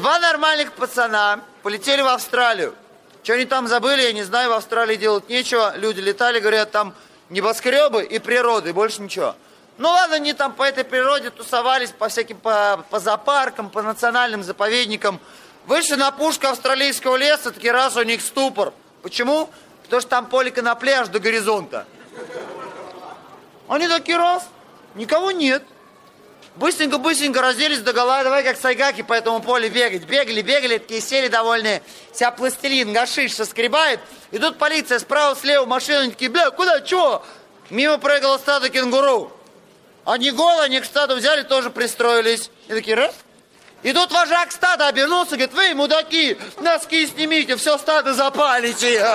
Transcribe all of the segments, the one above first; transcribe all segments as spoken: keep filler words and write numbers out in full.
Два нормальных пацана полетели в Австралию. Что они там забыли, я не знаю, в Австралии делать нечего. Люди летали, говорят, там небоскребы и природа, и больше ничего. Ну ладно, они там по этой природе тусовались, по всяким, по, по зоопаркам, по национальным заповедникам. Вышли на пушку австралийского леса, таки раз у них ступор. Почему? Потому что там поле конопли аж до горизонта. Они такие раз, никого нет. Быстренько-быстренько разделись догола, давай как сайгаки по этому полю бегать. Бегали, бегали, такие сели довольные. Вся пластилин, гашиш соскребает. И тут полиция справа, слева, машина, они такие, бля, куда, чего? Мимо прыгало стадо кенгуру. Они голые, они к стаду взяли, тоже пристроились. И такие, раз. И тут вожак стада обернулся, говорит, вы, мудаки, носки снимите, все стадо запалите.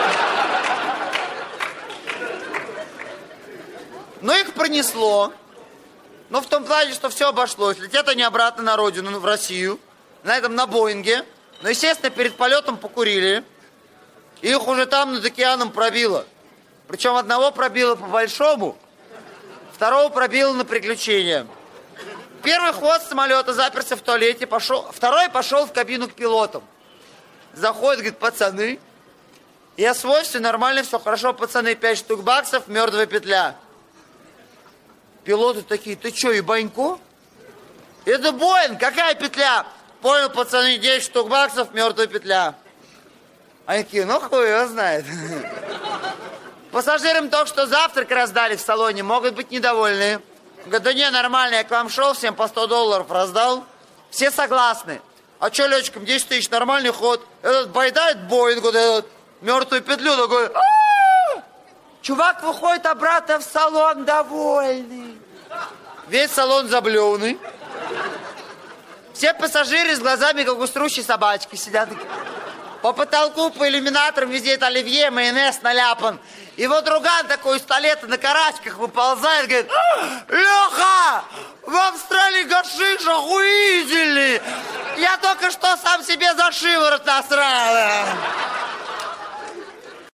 Но их пронесло. Но в том плане, что все обошлось. Летят они обратно на родину, в Россию. На этом, на Боинге. Но, естественно, перед полетом покурили. И их уже там над океаном пробило. Причем одного пробило по-большому, второго пробило на приключения. Первый хвост самолета заперся в туалете, пошел, второй пошел в кабину к пилотам. Заходит, говорит, пацаны, я свой, все нормально, все хорошо, пацаны, пять штук баксов, мертвая петля. Пилоты такие, ты что, ебанько? Это Боинг, какая петля? Понял, пацаны, десять штук баксов, мертвая петля. Они такие, ну хуй его знает. Пассажирам только что завтрак раздали в салоне, могут быть недовольны. Говорят, да не, нормально, я к вам шел, всем по сто долларов раздал. Все согласны. А что летчикам десять тысяч, нормальный ход. Этот байдает Боинг, вот этот, мертвую петлю, такой... А-а-а! Чувак выходит обратно в салон довольный. Весь салон заблеванный. Все пассажиры с глазами, как у струщей собачки, сидят. По потолку, по иллюминаторам везде это оливье, майонез наляпан. И вот друган такой из туалета на карачках выползает, говорит, Леха, в Австралии гашиш охуительный. Я только что сам себе за шиворот насрал.